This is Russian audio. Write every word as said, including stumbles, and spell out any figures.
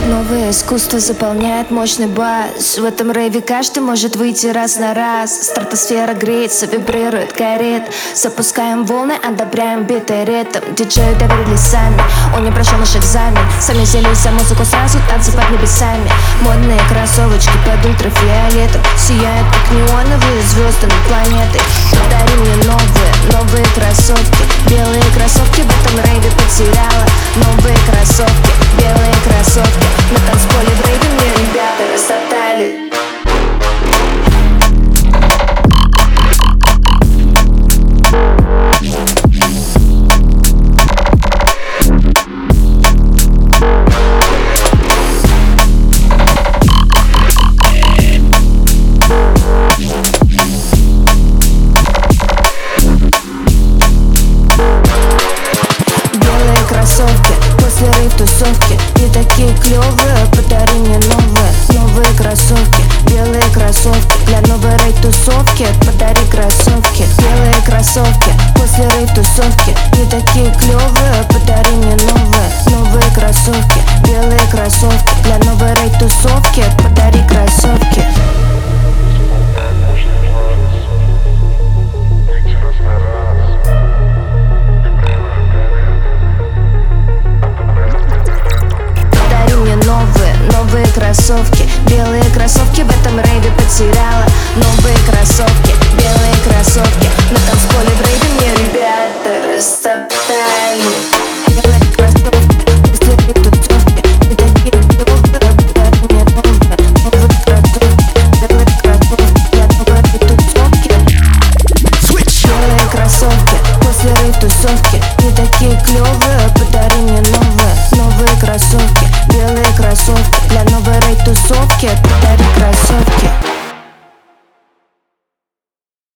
Новое искусство заполняет мощный бас. В этом рейве каждый может выйти раз на раз. Стратосфера греется, вибрирует, горит. Запускаем волны, одобряем битый ритм. Диджею доверили сами, он не прошел наш экзамен. Сами взялись за музыку сразу, танцы под небесами. Модные кроссовочки под ультрафиолетом сияют, как неоновые звезды над планетой. Подари мне новые, новые кроссовки. Белые кроссовки в этом рейве потеряла. Новые кроссовки, белые кроссовки. На танцполе в рейве мне ребята растоптали. После рейв-тусовки не такие клёвые, подари мне новые, новые кроссовки, белые кроссовки. Для новой рейв-тусовки подари кроссовки, белые кроссовки. После рейв-тусовки не такие клёвые, подари мне новые, новые кроссовки, белые кроссовки. Для новой рейв-тусовки подари кроссовки. Новые кроссовки.